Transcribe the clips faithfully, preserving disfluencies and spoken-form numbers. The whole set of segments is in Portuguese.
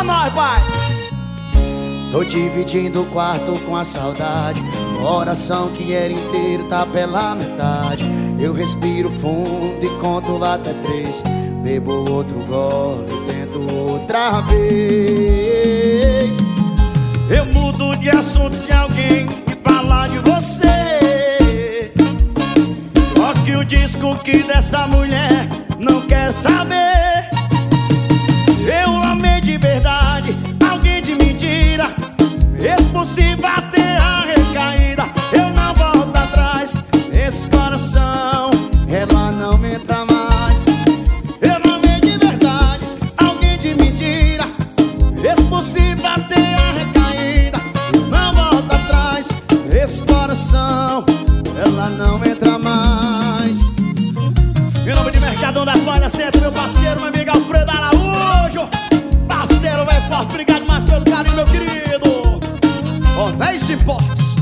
nós, pai. Tô dividindo o quarto com a saudade. Coração que era inteiro tá pela metade. Eu respiro fundo e conto até três. Bebo outro gole e tento outra vez. Eu mudo de assunto se alguém me falar de você. Toque o disco que dessa mulher não quer saber. Eu amei de verdade, alguém de mentira. Mesmo se bater a recaída, eu não volto atrás. Esse coração, ela não me entra mais. eu amei de verdade, alguém de mentira. Mesmo se bater a recaída, eu não volto atrás. Esse coração, ela não entra mais. Em nome de Mercadão das Malhas Centro, meu parceiro, meu amigo Alfredo Araújo. Parceiro, vai forte, obrigado mais pelo carinho, meu querido. Ó, véi Cipós.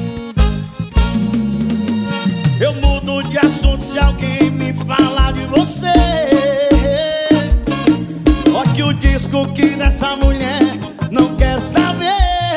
Eu mudo de assunto se alguém me falar de você. Toque o disco que dessa mulher não quer saber.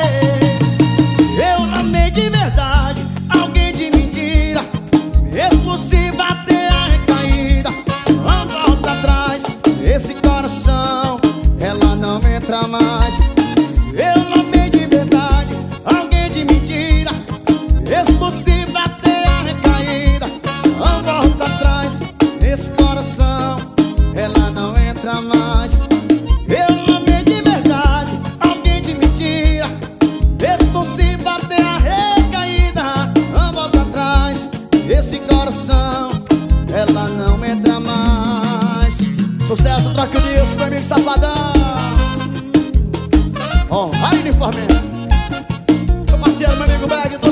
Eu amei de verdade, alguém de mentira. Mesmo se bater a recaída, não volta atrás. Esse coração, ela não entra mais. Eu amei de verdade, alguém de mentira. Mesmo se bater a recaída, não volta atrás. Esse coração, ela não entra mais. Eu amei de verdade, alguém de mentira. Mesmo se bater a recaída, Não volta atrás. Esse coração, ela não entra mais. sucesso, troca o disco, meu amigo Safadão. Ó, vai uniforme. Meu parceiro, meu amigo Bag.